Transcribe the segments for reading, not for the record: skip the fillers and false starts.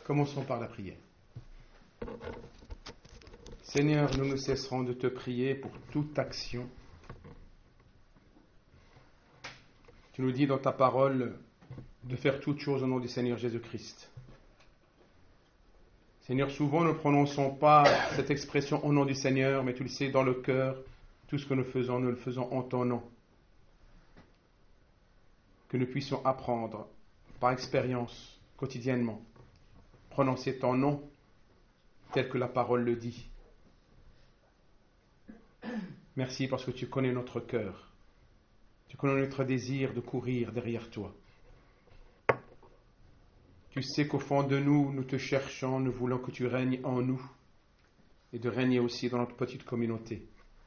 Commençons par la prière. Seigneur, nous ne cesserons de te prier pour toute action. Tu nous dis dans ta parole de faire toutes choses au nom du Seigneur Jésus-Christ. Seigneur, souvent nous ne prononçons pas cette expression au nom du Seigneur, mais tu le sais, dans le cœur, tout ce que nous le faisons en ton nom. Que nous puissions apprendre par expérience, quotidiennement, prononcer ton nom tel que la parole le dit. Merci parce que tu connais notre cœur. Tu connais notre désir de courir derrière toi. Tu sais qu'au fond de nous, nous te cherchons, nous voulons que tu règnes en nous et de régner aussi dans notre petite communauté.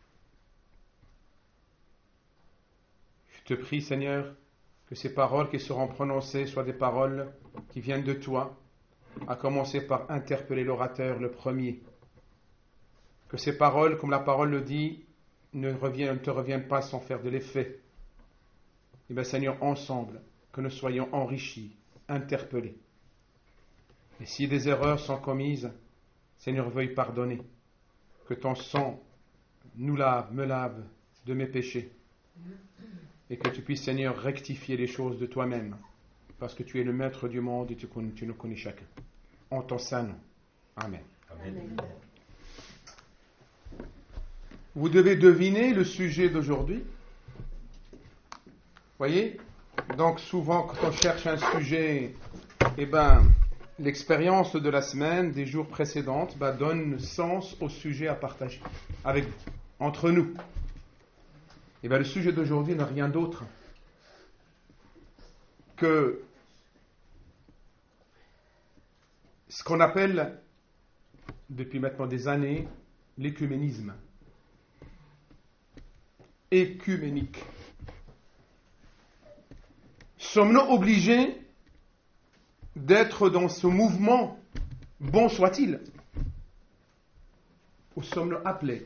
Je te prie, Seigneur, que ces paroles qui seront prononcées soient des paroles qui viennent de toi, à commencer par interpeller l'orateur, le premier. Que ces paroles, comme la parole le dit, ne te reviennent pas sans faire de l'effet. Et bien, Seigneur, ensemble, que nous soyons enrichis, interpellés. Et si des erreurs sont commises, Seigneur, veuille pardonner. Que ton sang me lave de mes péchés. Et que tu puisses, Seigneur, rectifier les choses de toi-même. Parce que tu es le maître du monde et tu nous connais chacun. En ton saint nom. Amen. Amen. Vous devez deviner le sujet d'aujourd'hui. Voyez ? Donc souvent, quand on cherche un sujet, l'expérience de la semaine, des jours précédents, donne sens au sujet à partager avec vous, entre nous. Le sujet d'aujourd'hui n'a rien d'autre que ce qu'on appelle, depuis maintenant des années, l'écuménisme. Écuménique. Sommes-nous obligés d'être dans ce mouvement, bon soit-il, ou sommes-nous appelés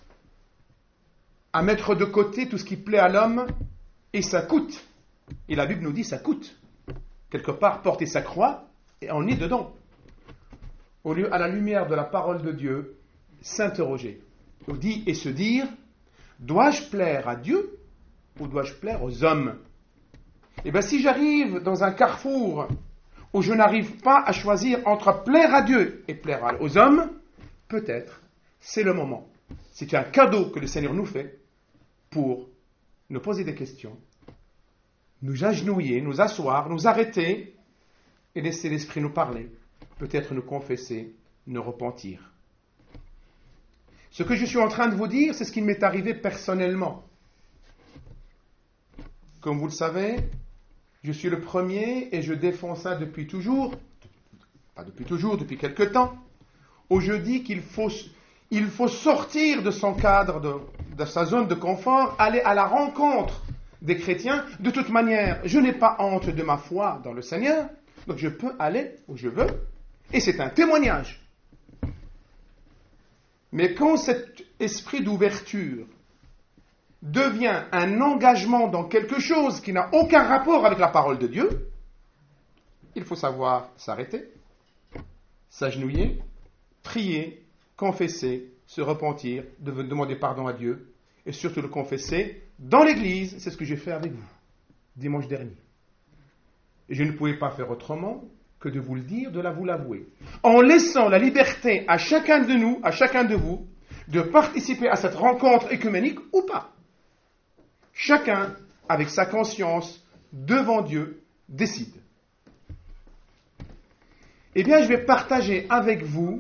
à mettre de côté tout ce qui plaît à l'homme, et ça coûte. Et la Bible nous dit ça coûte. Quelque part, porter sa croix, et on est dedans. Au lieu, à la lumière de la parole de Dieu, s'interroger. Et se dire, dois-je plaire à Dieu ou dois-je plaire aux hommes ? Si j'arrive dans un carrefour où je n'arrive pas à choisir entre plaire à Dieu et plaire aux hommes, peut-être c'est le moment. C'est un cadeau que le Seigneur nous fait pour nous poser des questions, nous agenouiller, nous asseoir, nous arrêter et laisser l'Esprit nous parler, peut-être nous confesser, nous repentir. Ce que je suis en train de vous dire, c'est ce qui m'est arrivé personnellement. Comme vous le savez, je suis le premier et je défends ça depuis toujours, pas depuis toujours, depuis quelque temps, où je dis qu'il faut sortir de son cadre, de sa zone de confort, aller à la rencontre des chrétiens. De toute manière, je n'ai pas honte de ma foi dans le Seigneur, donc je peux aller où je veux, et c'est un témoignage. Mais quand cet esprit d'ouverture devient un engagement dans quelque chose qui n'a aucun rapport avec la parole de Dieu, il faut savoir s'arrêter, s'agenouiller, prier, confesser, se repentir, demander pardon à Dieu, et surtout le confesser dans l'église. C'est ce que j'ai fait avec vous, dimanche dernier. Et je ne pouvais pas faire autrement que de vous le dire, de vous l'avouer. En laissant la liberté à chacun de nous, à chacun de vous, de participer à cette rencontre œcuménique ou pas. Chacun, avec sa conscience, devant Dieu, décide. Je vais partager avec vous,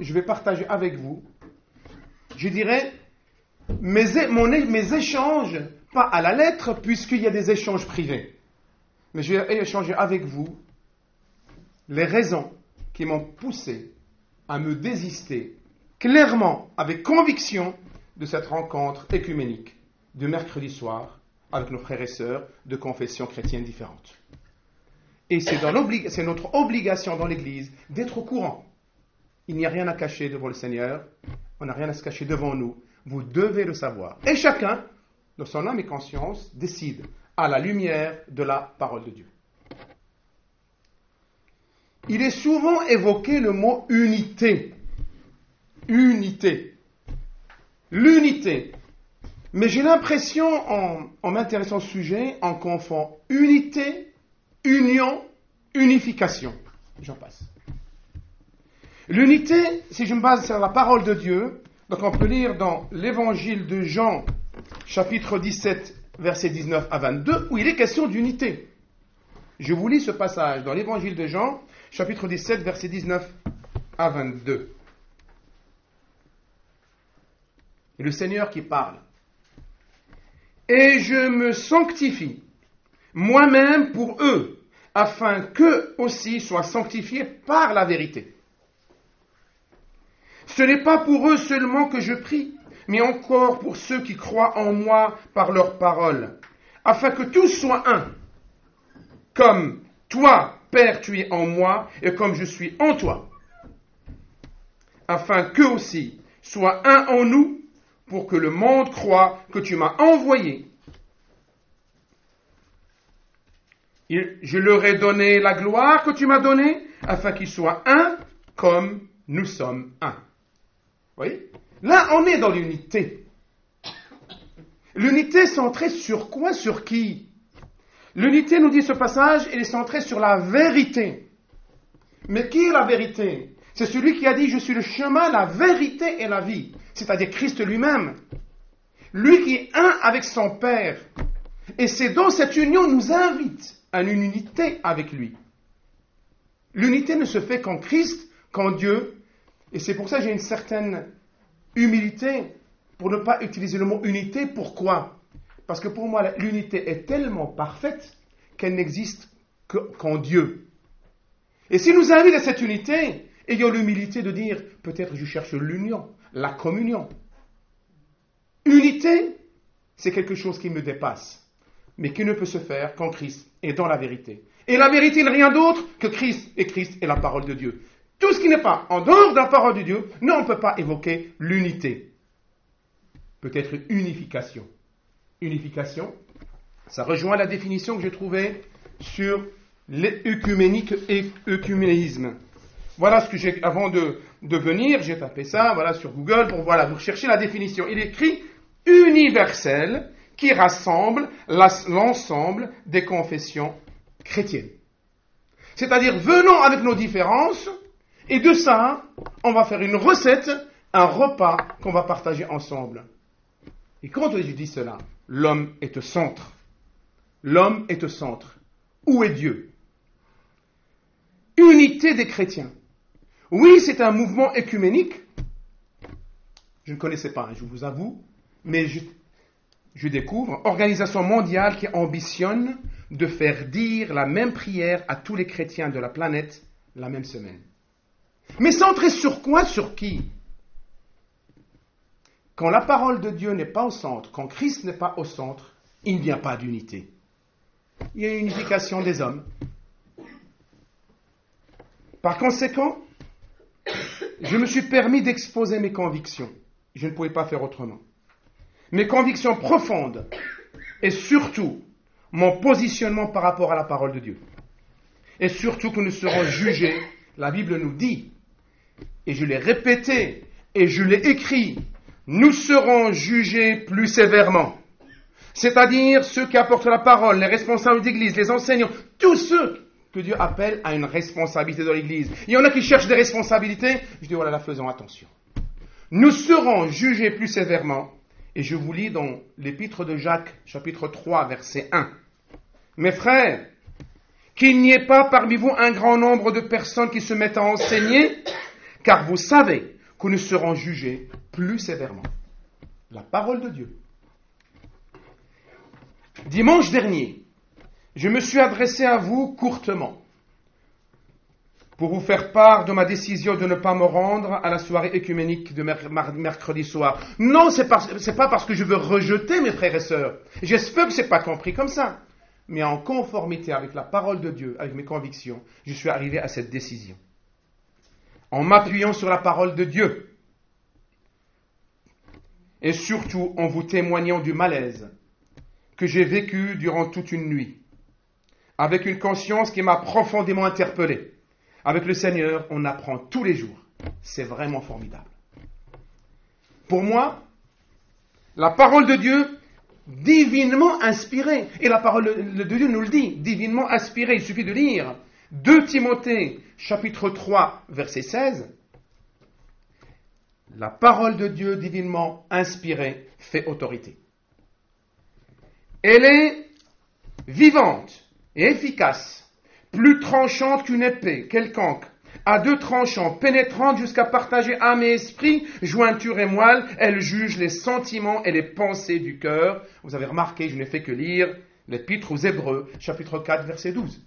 je dirais, mes échanges, pas à la lettre, puisqu'il y a des échanges privés. Mais je vais échanger avec vous les raisons qui m'ont poussé à me désister clairement, avec conviction, de cette rencontre œcuménique de mercredi soir avec nos frères et sœurs de confessions chrétiennes différentes. Et c'est notre obligation dans l'Église d'être au courant. Il n'y a rien à cacher devant le Seigneur, on n'a rien à se cacher devant nous. Vous devez le savoir. Et chacun, dans son âme et conscience, décide à la lumière de la parole de Dieu. il est souvent évoqué le mot unité. Unité. L'unité. Mais j'ai l'impression, en m'intéressant au sujet, on confond unité, union, unification. J'en passe. L'unité, si je me base sur la parole de Dieu, donc on peut lire dans l'évangile de Jean, chapitre 17, versets 19 à 22, où il est question d'unité. Je vous lis ce passage dans l'évangile de Jean, chapitre 17, versets 19 à 22. Et le Seigneur qui parle. Et je me sanctifie moi-même pour eux, afin qu'eux aussi soient sanctifiés par la vérité. Ce n'est pas pour eux seulement que je prie, mais encore pour ceux qui croient en moi par leur parole, afin que tous soient un, comme toi, Père, tu es en moi, et comme je suis en toi, afin qu'eux aussi soient un en nous, pour que le monde croie que tu m'as envoyé. Je leur ai donné la gloire que tu m'as donnée, afin qu'ils soient un comme nous sommes un. Vous voyez ? Là, on est dans l'unité. L'unité centrée sur quoi ? Sur qui ? L'unité, nous dit ce passage, elle est centrée sur la vérité. Mais qui est la vérité ? C'est celui qui a dit « Je suis le chemin, la vérité et la vie », c'est-à-dire Christ lui-même. Lui qui est un avec son Père. Et c'est dans cette union nous invite à une unité avec lui. L'unité ne se fait qu'en Christ, qu'en Dieu. Et c'est pour ça que j'ai une certaine humilité pour ne pas utiliser le mot unité. Pourquoi ? Parce que pour moi, l'unité est tellement parfaite qu'elle n'existe qu'en Dieu. Et s'il nous invite à cette unité, ayons l'humilité de dire, peut-être je cherche l'union, la communion. Unité, c'est quelque chose qui me dépasse, mais qui ne peut se faire qu'en Christ et dans la vérité. Et la vérité n'est rien d'autre que Christ est la parole de Dieu. Tout ce qui n'est pas en dehors de la parole de Dieu, non, on ne peut pas évoquer l'unité. Peut-être unification. Unification, ça rejoint la définition que j'ai trouvée sur l'œcuménique et œcuménisme. Voilà ce que j'ai, avant de venir, j'ai tapé ça, voilà, sur Google, pour, voilà, vous cherchez la définition. Il est écrit universel, qui rassemble l'ensemble des confessions chrétiennes. C'est-à-dire, venons avec nos différences, et de ça, on va faire une recette, un repas qu'on va partager ensemble. Et quand je dis cela, l'homme est au centre. L'homme est au centre. Où est Dieu ? Unité des chrétiens. Oui, c'est un mouvement œcuménique. Je ne connaissais pas, je vous avoue, mais je découvre, organisation mondiale qui ambitionne de faire dire la même prière à tous les chrétiens de la planète la même semaine. Mais centré sur quoi ? Sur qui ? Quand la parole de Dieu n'est pas au centre, quand Christ n'est pas au centre, il n'y a pas d'unité. Il y a une unification des hommes. Par conséquent, je me suis permis d'exposer mes convictions. Je ne pouvais pas faire autrement. Mes convictions profondes et surtout mon positionnement par rapport à la parole de Dieu. Et surtout que nous serons jugés, la Bible nous dit, et je l'ai répété et je l'ai écrit, nous serons jugés plus sévèrement. C'est-à-dire ceux qui apportent la parole, les responsables d'église, les enseignants, tous ceux que Dieu appelle à une responsabilité dans l'église. Il y en a qui cherchent des responsabilités. Je dis, voilà, faisons attention. Nous serons jugés plus sévèrement. Et je vous lis dans l'épître de Jacques, chapitre 3, verset 1. Mes frères, qu'il n'y ait pas parmi vous un grand nombre de personnes qui se mettent à enseigner, car vous savez que nous serons jugés plus sévèrement. La parole de Dieu. Dimanche dernier, je me suis adressé à vous courtement pour vous faire part de ma décision de ne pas me rendre à la soirée œcuménique de mercredi soir. Non, c'est pas parce que je veux rejeter mes frères et sœurs. J'espère que c'est pas compris comme ça. Mais en conformité avec la parole de Dieu, avec mes convictions, je suis arrivé à cette décision. En m'appuyant sur la parole de Dieu. Et surtout en vous témoignant du malaise que j'ai vécu durant toute une nuit. Avec une conscience qui m'a profondément interpellé. Avec le Seigneur, on apprend tous les jours. C'est vraiment formidable. Pour moi, la parole de Dieu, divinement inspirée, et la parole de Dieu nous le dit, divinement inspirée, il suffit de lire 2 Timothée, chapitre 3, verset 16. La parole de Dieu divinement inspirée fait autorité. Elle est vivante et efficace, plus tranchante qu'une épée quelconque, à 2 tranchants, pénétrante jusqu'à partager âme et esprit, jointure et moelle. Elle juge les sentiments et les pensées du cœur. Vous avez remarqué, je n'ai fait que lire l'épître aux Hébreux, chapitre 4, verset 12.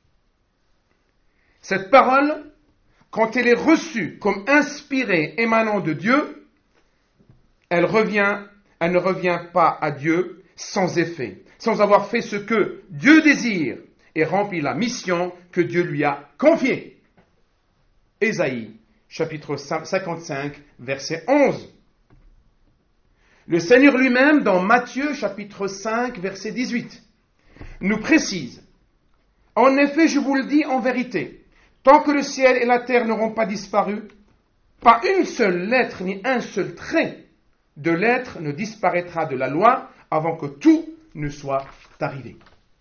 Cette parole, quand elle est reçue comme inspirée émanant de Dieu, elle ne revient pas à Dieu sans effet, sans avoir fait ce que Dieu désire et rempli la mission que Dieu lui a confiée. Ésaïe, chapitre 55, verset 11. Le Seigneur lui-même, dans Matthieu, chapitre 5, verset 18, nous précise: « En effet, je vous le dis en vérité, tant que le ciel et la terre n'auront pas disparu, pas une seule lettre ni un seul trait de lettre ne disparaîtra de la loi avant que tout ne soit arrivé. »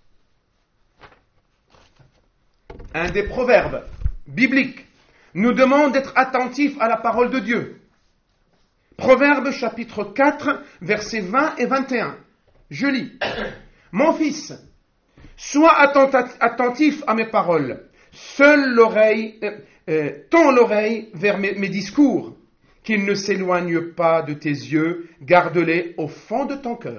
Un des proverbes bibliques nous demande d'être attentifs à la parole de Dieu. Proverbe chapitre 4, versets 20 et 21. Je lis: « Mon fils, sois attentif à mes paroles, tends l'oreille vers mes discours, qu'ils ne s'éloignent pas de tes yeux, garde-les au fond de ton cœur. »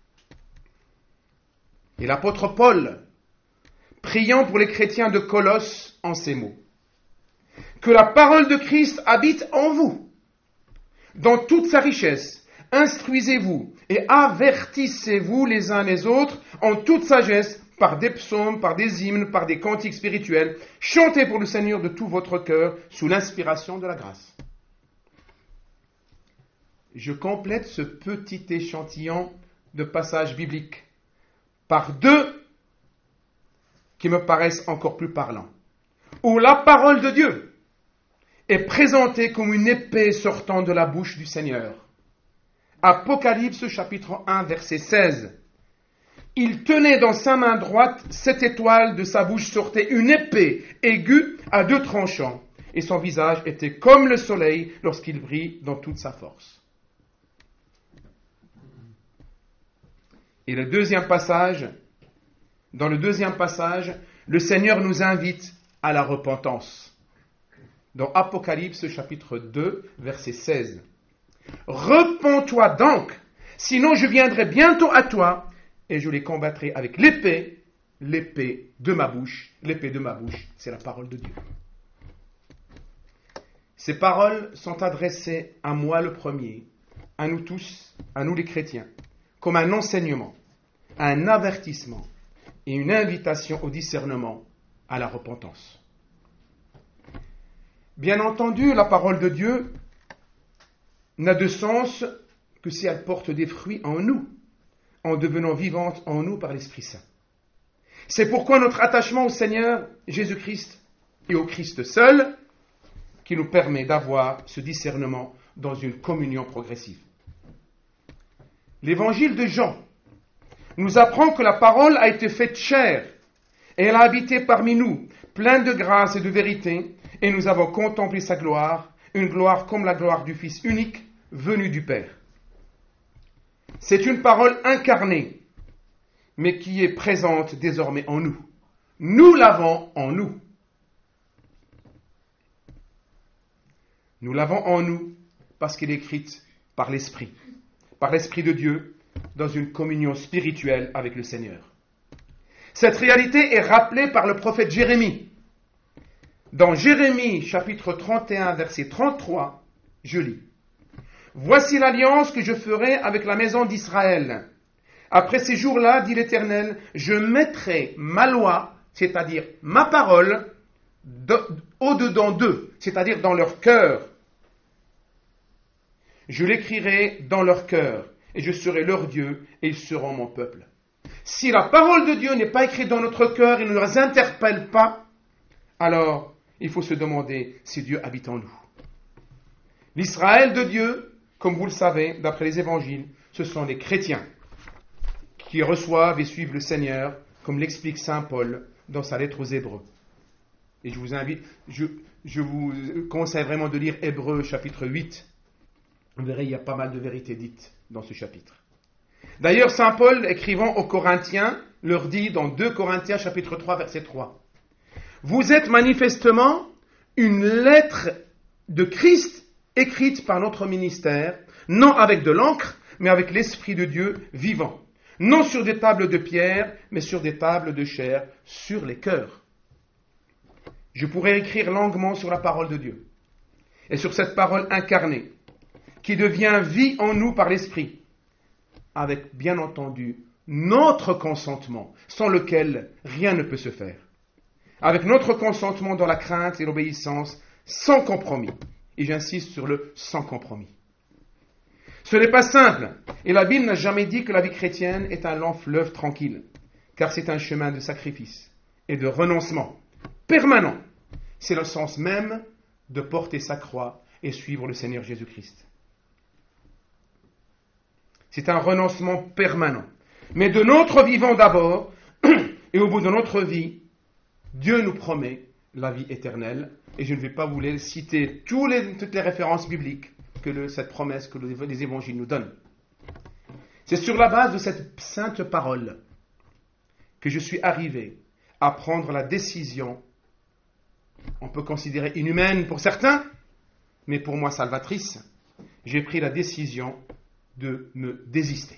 Et l'apôtre Paul, priant pour les chrétiens de Colosse en ces mots: « Que la parole de Christ habite en vous, dans toute sa richesse. Instruisez-vous et avertissez-vous les uns les autres en toute sagesse, par des psaumes, par des hymnes, par des cantiques spirituels. Chantez pour le Seigneur de tout votre cœur, sous l'inspiration de la grâce. » Je complète ce petit échantillon de passages bibliques par 2 qui me paraissent encore plus parlants, où la parole de Dieu est présentée comme une épée sortant de la bouche du Seigneur. Apocalypse chapitre 1 verset 16. Il tenait dans sa main droite 7 étoiles, de sa bouche sortait une épée aiguë à 2 tranchants, et son visage était comme le soleil lorsqu'il brille dans toute sa force. Et dans le deuxième passage, le Seigneur nous invite à la repentance. Dans Apocalypse chapitre 2, verset 16. « Repens-toi donc, sinon je viendrai bientôt à toi, et je les combattrai avec l'épée de ma bouche. » L'épée de ma bouche, c'est la parole de Dieu. Ces paroles sont adressées à moi le premier, à nous tous, à nous les chrétiens, comme un enseignement, un avertissement et une invitation au discernement, à la repentance. Bien entendu, la parole de Dieu n'a de sens que si elle porte des fruits en nous, en devenant vivante en nous par l'Esprit Saint. C'est pourquoi notre attachement au Seigneur Jésus-Christ et au Christ seul, qui nous permet d'avoir ce discernement dans une communion progressive. L'évangile de Jean nous apprend que la parole a été faite chair, et elle a habité parmi nous, pleine de grâce et de vérité, et nous avons contemplé sa gloire, une gloire comme la gloire du Fils unique, venu du Père. C'est une parole incarnée, mais qui est présente désormais en nous. Nous l'avons en nous. Nous l'avons en nous parce qu'elle est écrite par l'Esprit de Dieu, dans une communion spirituelle avec le Seigneur. Cette réalité est rappelée par le prophète Jérémie. Dans Jérémie, chapitre 31, verset 33, je lis: « Voici l'alliance que je ferai avec la maison d'Israël. Après ces jours-là, dit l'Éternel, je mettrai ma loi, c'est-à-dire ma parole, au-dedans d'eux, c'est-à-dire dans leur cœur. Je l'écrirai dans leur cœur, et je serai leur Dieu, et ils seront mon peuple. » Si la parole de Dieu n'est pas écrite dans notre cœur et ne nous interpelle pas, alors il faut se demander si Dieu habite en nous. L'Israël de Dieu, comme vous le savez, d'après les évangiles, ce sont les chrétiens qui reçoivent et suivent le Seigneur, comme l'explique saint Paul dans sa lettre aux Hébreux. Et je vous invite, je vous conseille vraiment de lire Hébreux chapitre 8. Vous verrez, il y a pas mal de vérités dites dans ce chapitre. D'ailleurs, saint Paul, écrivant aux Corinthiens, leur dit dans 2 Corinthiens chapitre 3, verset 3, « Vous êtes manifestement une lettre de Christ écrite par notre ministère, non avec de l'encre, mais avec l'Esprit de Dieu vivant, non sur des tables de pierre, mais sur des tables de chair, sur les cœurs. » Je pourrais écrire longuement sur la parole de Dieu, et sur cette parole incarnée, qui devient vie en nous par l'Esprit, avec bien entendu notre consentement, sans lequel rien ne peut se faire. Avec notre consentement dans la crainte et l'obéissance, sans compromis. Et j'insiste sur le sans compromis. Ce n'est pas simple, et la Bible n'a jamais dit que la vie chrétienne est un lent fleuve tranquille, car c'est un chemin de sacrifice et de renoncement permanent. C'est le sens même de porter sa croix et suivre le Seigneur Jésus-Christ. C'est un renoncement permanent. Mais de notre vivant d'abord, et au bout de notre vie, Dieu nous promet la vie éternelle. Et je ne vais pas vous les citer toutes les références bibliques que cette promesse que les évangiles nous donnent. C'est sur la base de cette sainte parole que je suis arrivé à prendre la décision, on peut considérer inhumaine pour certains, mais pour moi salvatrice. J'ai pris la décision de me désister.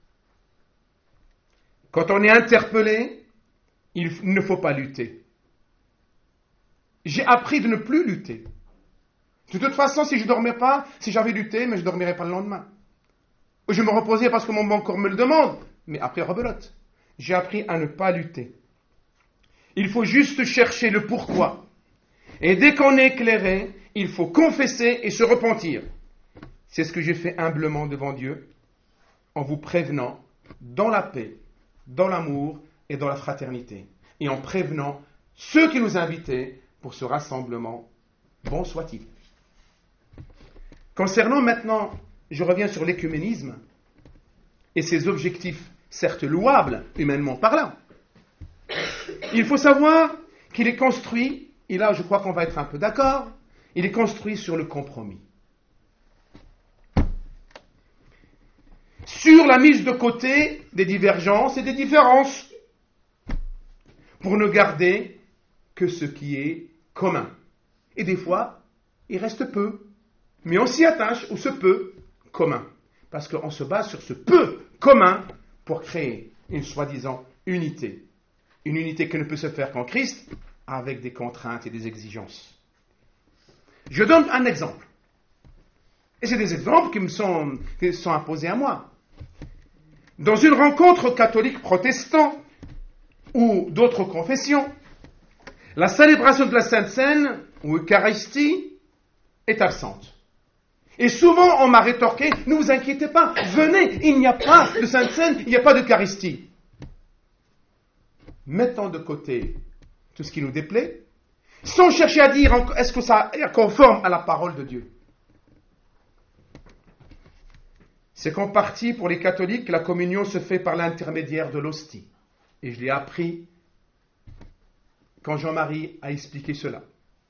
Quand on est interpellé, il ne faut pas lutter. J'ai appris de ne plus lutter. De toute façon, si je ne dormais pas, si j'avais lutté, mais je ne dormirais pas le lendemain. Je me reposais parce que mon bon corps me le demande, mais après rebelote. J'ai appris à ne pas lutter. Il faut juste chercher le pourquoi. Et dès qu'on est éclairé, il faut confesser et se repentir. C'est ce que j'ai fait humblement devant Dieu, en vous prévenant dans la paix, dans l'amour et dans la fraternité, et en prévenant ceux qui nous invitaient pour ce rassemblement, bon soit-il. Concernant maintenant, je reviens sur l'écuménisme et ses objectifs, certes louables, humainement parlant. Il faut savoir qu'il est construit, et là je crois qu'on va être un peu d'accord, il est construit sur le compromis. Sur la mise de côté des divergences et des différences, pour ne garder que ce qui est commun. Et des fois, il reste peu, mais on s'y attache ou ce peu commun, parce qu'on se base sur ce peu commun pour créer une soi-disant unité. Une unité qui ne peut se faire qu'en Christ, avec des contraintes et des exigences. Je donne un exemple. Et c'est des exemples qui sont imposés à moi. Dans une rencontre catholique protestant ou d'autres confessions, la célébration de la Sainte Seine ou Eucharistie est absente. Et souvent on m'a rétorqué, ne vous inquiétez pas, venez, il n'y a pas de Sainte Seine, il n'y a pas d'Eucharistie. Mettons de côté tout ce qui nous déplaît, sans chercher à dire est-ce que ça est conforme à la parole de Dieu. C'est qu'en partie, pour les catholiques, la communion se fait par l'intermédiaire de l'hostie. Et je l'ai appris quand Jean-Marie a expliqué cela.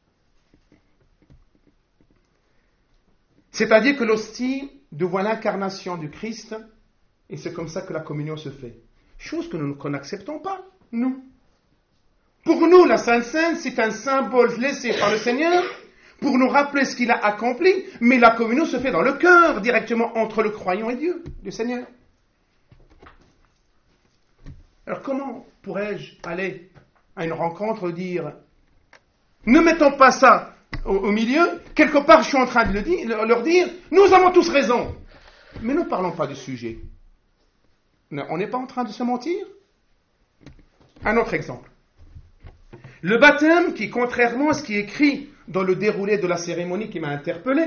C'est-à-dire que l'hostie devient l'incarnation du Christ, et c'est comme ça que la communion se fait. Chose que nous n'acceptons pas, nous. Pour nous, la Sainte Seine, c'est un symbole laissé par le Seigneur pour nous rappeler ce qu'il a accompli, mais la communion se fait dans le cœur, directement entre le croyant et Dieu, le Seigneur. Alors comment pourrais-je aller à une rencontre et dire ne mettons pas ça au milieu, quelque part je suis en train de leur dire nous avons tous raison, mais ne parlons pas du sujet. On n'est pas en train de se mentir. Un autre exemple. Le baptême qui, contrairement à ce qui est écrit dans le déroulé de la cérémonie qui m'a interpellé,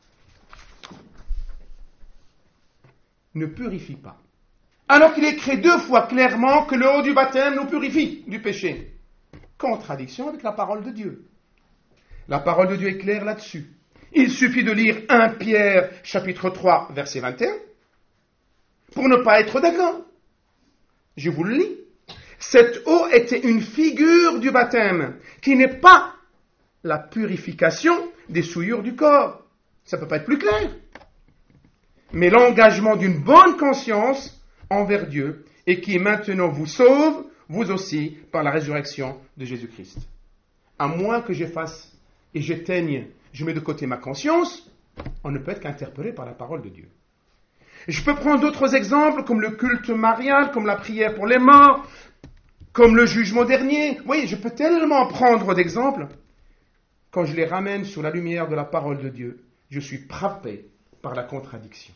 ne purifie pas. Alors qu'il est écrit 2 fois clairement que le haut du baptême nous purifie du péché. Contradiction avec la parole de Dieu. La parole de Dieu est claire là-dessus. Il suffit de lire 1 Pierre chapitre 3 verset 21 pour ne pas être d'accord. Je vous le lis. Cette eau était une figure du baptême qui n'est pas la purification des souillures du corps. Ça ne peut pas être plus clair. Mais l'engagement d'une bonne conscience envers Dieu et qui maintenant vous sauve, vous aussi, par la résurrection de Jésus-Christ. À moins que j'efface et j'éteigne, je mets de côté ma conscience, on ne peut être qu'interpellé par la parole de Dieu. Je peux prendre d'autres exemples comme le culte marial, comme la prière pour les morts, comme le jugement dernier. Oui, je peux tellement prendre d'exemples. Quand je les ramène sous la lumière de la parole de Dieu, je suis frappé par la contradiction.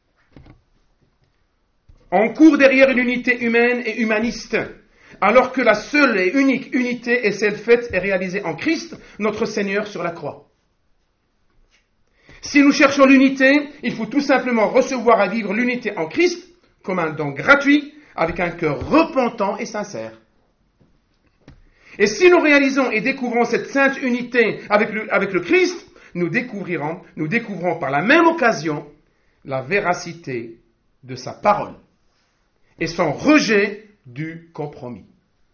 On court derrière une unité humaine et humaniste, alors que la seule et unique unité est celle faite et réalisée en Christ, notre Seigneur sur la croix. Si nous cherchons l'unité, il faut tout simplement recevoir à vivre l'unité en Christ comme un don gratuit, avec un cœur repentant et sincère. Et si nous réalisons et découvrons cette sainte unité avec le Christ, nous découvrons par la même occasion la véracité de sa parole et son rejet du compromis.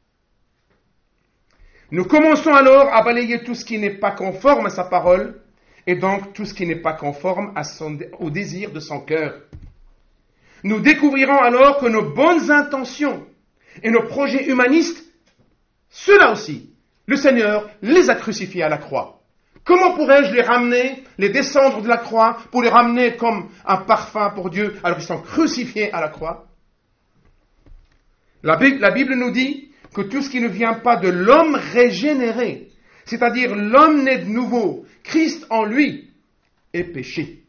Nous commençons alors à balayer tout ce qui n'est pas conforme à sa parole et donc tout ce qui n'est pas conforme au désir de son cœur. Nous découvrirons alors que nos bonnes intentions et nos projets humanistes, ceux-là aussi, le Seigneur les a crucifiés à la croix. Comment pourrais-je les ramener, les descendre de la croix, pour les ramener comme un parfum pour Dieu, alors qu'ils sont crucifiés à la croix? La Bible nous dit que tout ce qui ne vient pas de l'homme régénéré, c'est-à-dire l'homme né de nouveau, Christ en lui, est péché.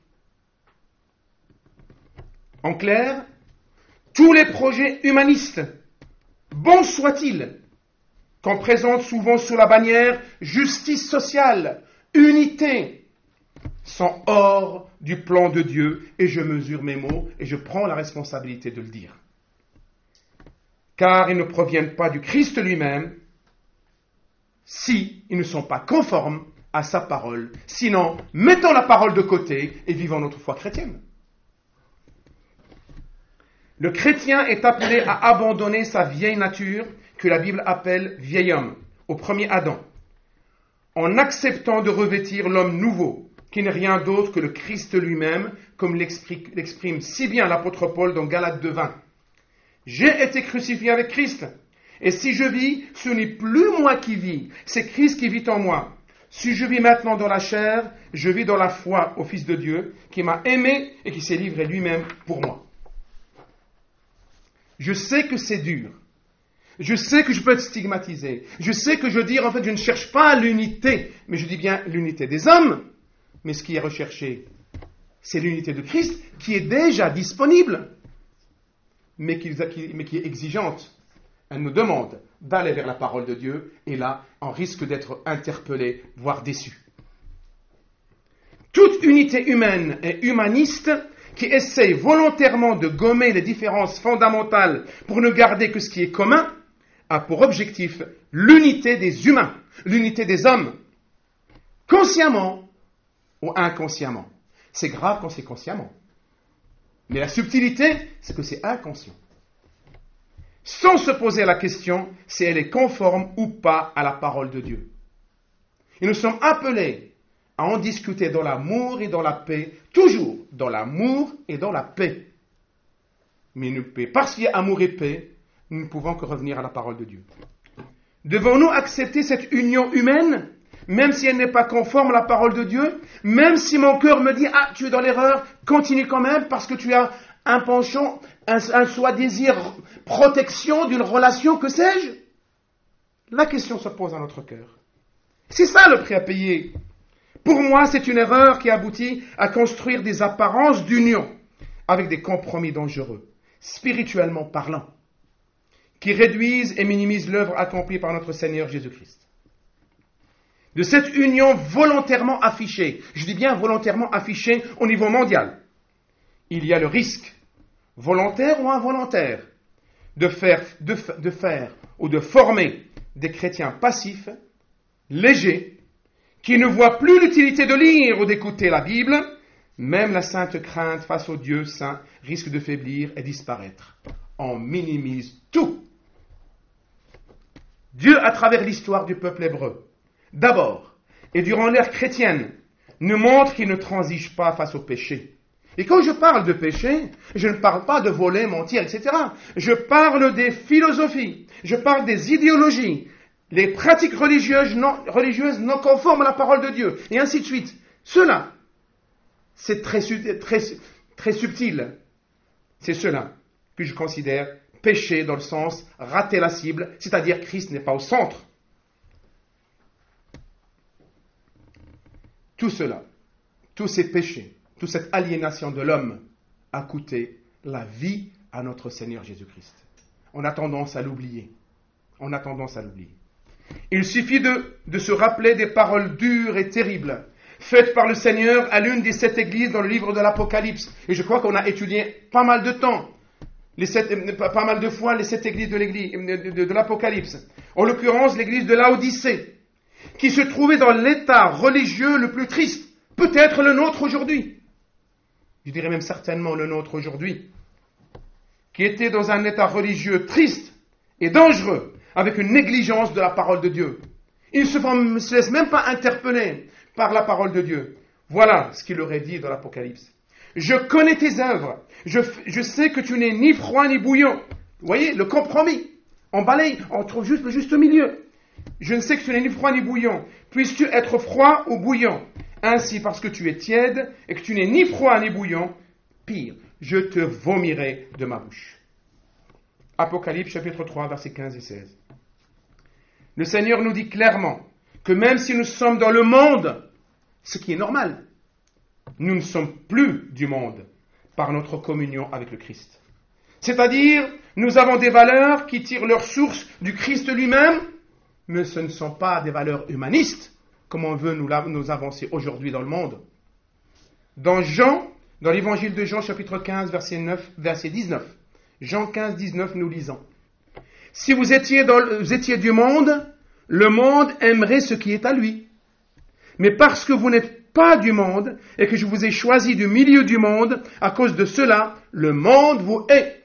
En clair, tous les projets humanistes, bons soient-ils, qu'on présente souvent sous la bannière justice sociale, unité, sont hors du plan de Dieu, et je mesure mes mots et je prends la responsabilité de le dire. Car ils ne proviennent pas du Christ lui-même, si ils ne sont pas conformes à sa parole. Sinon, mettons la parole de côté et vivons notre foi chrétienne. Le chrétien est appelé à abandonner sa vieille nature, que la Bible appelle vieil homme, au premier Adam, en acceptant de revêtir l'homme nouveau, qui n'est rien d'autre que le Christ lui-même, comme l'exprime si bien l'apôtre Paul dans Galates 2:20. J'ai été crucifié avec Christ, et si je vis, ce n'est plus moi qui vis, c'est Christ qui vit en moi. Si je vis maintenant dans la chair, je vis dans la foi au Fils de Dieu, qui m'a aimé et qui s'est livré lui-même pour moi. Je sais que c'est dur. Je sais que je peux être stigmatisé. Je sais que je veux dire, en fait, je ne cherche pas l'unité, mais je dis bien l'unité des hommes. Mais ce qui est recherché, c'est l'unité de Christ, qui est déjà disponible, mais qui est exigeante. Elle nous demande d'aller vers la parole de Dieu, et là, on risque d'être interpellé, voire déçu. Toute unité humaine et humaniste qui essaye volontairement de gommer les différences fondamentales pour ne garder que ce qui est commun, a pour objectif l'unité des humains, l'unité des hommes, consciemment ou inconsciemment. C'est grave quand c'est consciemment. Mais la subtilité, c'est que c'est inconscient. Sans se poser la question si elle est conforme ou pas à la parole de Dieu. Et nous sommes appelés à en discuter dans l'amour et dans la paix, toujours dans l'amour et dans la paix. Mais parce qu'il y a amour et paix, nous ne pouvons que revenir à la parole de Dieu. Devons-nous accepter cette union humaine, même si elle n'est pas conforme à la parole de Dieu, même si mon cœur me dit « Ah, tu es dans l'erreur, continue quand même parce que tu as un penchant, un soi-désir, protection d'une relation, que sais-je » La question se pose à notre cœur. C'est ça le prix à payer. Pour moi, c'est une erreur qui aboutit à construire des apparences d'union avec des compromis dangereux, spirituellement parlant, qui réduisent et minimisent l'œuvre accomplie par notre Seigneur Jésus-Christ. De cette union volontairement affichée, je dis bien volontairement affichée au niveau mondial, il y a le risque, volontaire ou involontaire, de faire ou de former des chrétiens passifs, légers, qui ne voient plus l'utilité de lire ou d'écouter la Bible, même la sainte crainte face au Dieu saint risque de faiblir et disparaître. On minimise tout. Dieu, à travers l'histoire du peuple hébreu, d'abord, et durant l'ère chrétienne, nous montre qu'il ne transige pas face au péché. Et quand je parle de péché, je ne parle pas de voler, mentir, etc. Je parle des philosophies, je parle des idéologies, les pratiques religieuses non conformes à la parole de Dieu, et ainsi de suite. Cela, c'est très subtil. C'est cela que je considère péché dans le sens rater la cible, c'est-à-dire Christ n'est pas au centre. Tout cela, tous ces péchés, toute cette aliénation de l'homme a coûté la vie à notre Seigneur Jésus-Christ. On a tendance à l'oublier. Il suffit de se rappeler des paroles dures et terribles faites par le Seigneur à l'une des 7 églises dans le livre de l'Apocalypse. Et je crois qu'on a étudié pas mal de temps, pas mal de fois les 7 églises de l'Apocalypse. En l'occurrence, l'église de Laodicée, qui se trouvait dans l'état religieux le plus triste, peut-être le nôtre aujourd'hui. Je dirais même certainement le nôtre aujourd'hui, qui était dans un état religieux triste et dangereux, avec une négligence de la parole de Dieu. Il ne se laisse même pas interpeller par la parole de Dieu. Voilà ce qu'il aurait dit dans l'Apocalypse. Je connais tes œuvres, je sais que tu n'es ni froid ni bouillant. Vous voyez, le compromis. On balaye, on trouve juste le juste milieu. Je ne sais que tu n'es ni froid ni bouillant. Puisses-tu être froid ou bouillant? Ainsi, parce que tu es tiède et que tu n'es ni froid ni bouillant, pire, je te vomirai de ma bouche. Apocalypse chapitre 3, versets 15 et 16. Le Seigneur nous dit clairement que même si nous sommes dans le monde, ce qui est normal, nous ne sommes plus du monde par notre communion avec le Christ. C'est-à-dire, nous avons des valeurs qui tirent leur source du Christ lui-même, mais ce ne sont pas des valeurs humanistes, comme on veut nous avancer aujourd'hui dans le monde. Dans l'évangile de Jean, chapitre 15, verset 19, Jean 15, 19, nous lisons. Si vous étiez du monde, le monde aimerait ce qui est à lui. Mais parce que vous n'êtes pas du monde et que je vous ai choisi du milieu du monde, à cause de cela, le monde vous hait.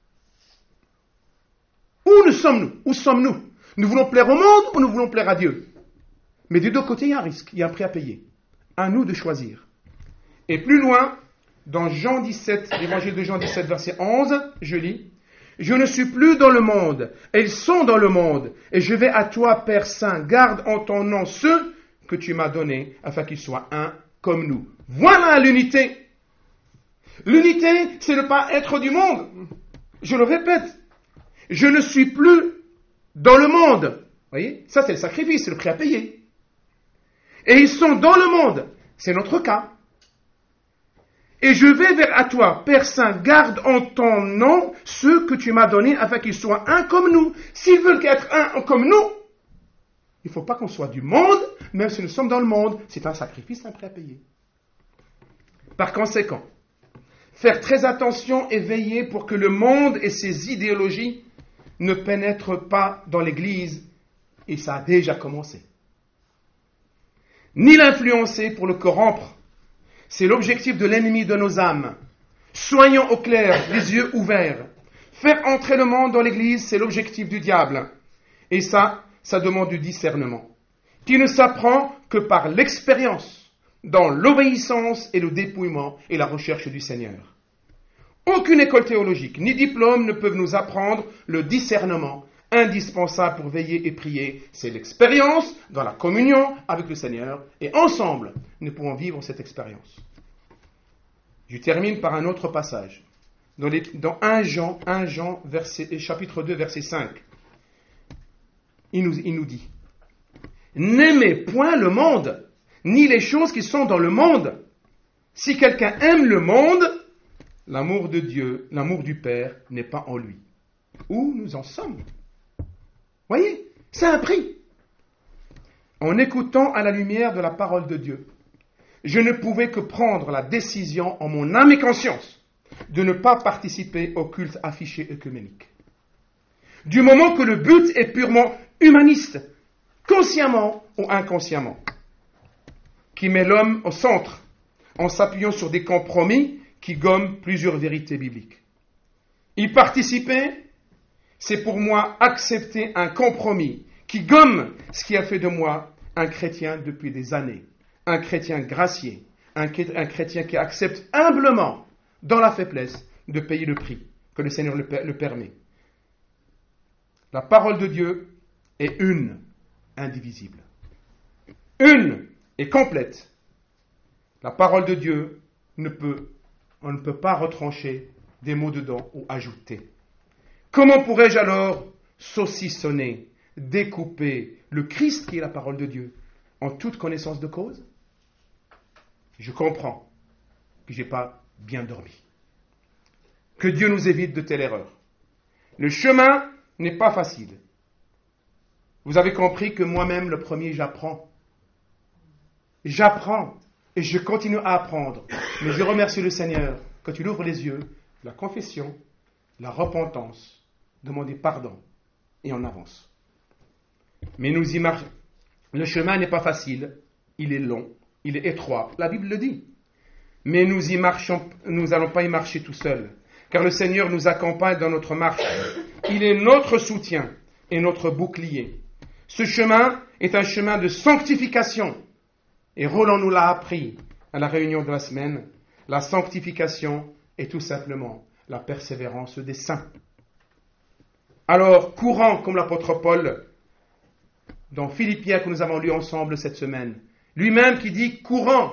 Où sommes-nous? Où sommes-nous? Nous voulons plaire au monde ou nous voulons plaire à Dieu? Mais des deux côtés, il y a un risque, il y a un prix à payer. À nous de choisir. Et plus loin, dans Jean 17, l'évangile de Jean 17, verset 11, je lis. Je ne suis plus dans le monde, et ils sont dans le monde, et je vais à toi, Père Saint, garde en ton nom ceux que tu m'as donnés, afin qu'ils soient un comme nous. Voilà l'unité. L'unité, c'est ne pas être du monde. Je le répète, je ne suis plus dans le monde. Vous voyez, ça c'est le sacrifice, c'est le prix à payer. Et ils sont dans le monde, c'est notre cas. Et je vais vers à toi, Père Saint, garde en ton nom ceux que tu m'as donnés afin qu'ils soient un comme nous. S'ils veulent être un comme nous, il ne faut pas qu'on soit du monde, même si nous sommes dans le monde. C'est un sacrifice, un prix à payer. Par conséquent, faire très attention et veiller pour que le monde et ses idéologies ne pénètrent pas dans l'Église, et ça a déjà commencé. Ni l'influencer pour le corrompre. C'est l'objectif de l'ennemi de nos âmes. Soyons au clair, les yeux ouverts. Faire entrer le monde dans l'Église, c'est l'objectif du diable. Et ça demande du discernement, qui ne s'apprend que par l'expérience, dans l'obéissance et le dépouillement et la recherche du Seigneur. Aucune école théologique ni diplôme ne peuvent nous apprendre le discernement indispensable pour veiller et prier. C'est l'expérience dans la communion avec le Seigneur, et ensemble, nous pouvons vivre cette expérience. Je termine par un autre passage. Dans 1 Jean, chapitre 2, verset 5, il nous dit « N'aimez point le monde, ni les choses qui sont dans le monde. Si quelqu'un aime le monde, l'amour de Dieu, l'amour du Père n'est pas en lui. » Où nous en sommes? Voyez, c'est un prix. En écoutant à la lumière de la parole de Dieu, je ne pouvais que prendre la décision en mon âme et conscience de ne pas participer au culte affiché œcuménique. Du moment que le but est purement humaniste, consciemment ou inconsciemment. qui met l'homme au centre, en s'appuyant sur des compromis qui gomment plusieurs vérités bibliques. Y participer, c'est pour moi accepter un compromis qui gomme ce qui a fait de moi un chrétien depuis des années, un chrétien gracié, un chrétien qui accepte humblement, dans la faiblesse, de payer le prix que le Seigneur le permet. La parole de Dieu est une, indivisible. Une et complète. La parole de Dieu, on ne peut pas retrancher des mots dedans ou ajouter. Comment pourrais-je alors saucissonner, découper le Christ qui est la parole de Dieu en toute connaissance de cause? Je comprends que je n'ai pas bien dormi. Que Dieu nous évite de telles erreurs. Le chemin n'est pas facile. Vous avez compris que moi-même, le premier, j'apprends. J'apprends et je continue à apprendre. Mais je remercie le Seigneur quand il ouvre les yeux, la confession, la repentance, demander pardon et on avance. Mais nous y marchons. Le chemin n'est pas facile, il est long, il est étroit. La Bible le dit. Mais nous n'allons pas y marcher tout seuls, car le Seigneur nous accompagne dans notre marche. Il est notre soutien et notre bouclier. Ce chemin est un chemin de sanctification. Et Roland nous l'a appris à la réunion de la semaine. La sanctification est tout simplement la persévérance des saints. Alors, courant comme l'apôtre Paul, dans Philippiens que nous avons lu ensemble cette semaine, lui-même qui dit courant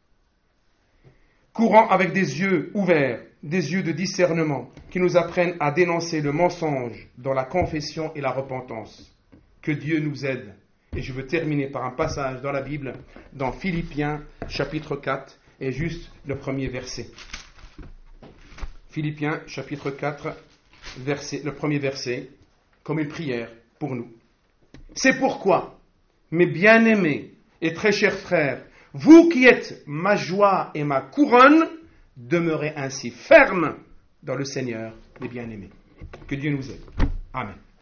avec des yeux ouverts, des yeux de discernement, qui nous apprennent à dénoncer le mensonge dans la confession et la repentance. Que Dieu nous aide. Et je veux terminer par un passage dans la Bible, dans Philippiens chapitre 4, et juste le premier verset. Philippiens chapitre 4, le premier verset, comme une prière pour nous. C'est pourquoi, mes bien-aimés et très chers frères, vous qui êtes ma joie et ma couronne, demeurez ainsi fermes dans le Seigneur, mes bien-aimés. Que Dieu nous aide. Amen.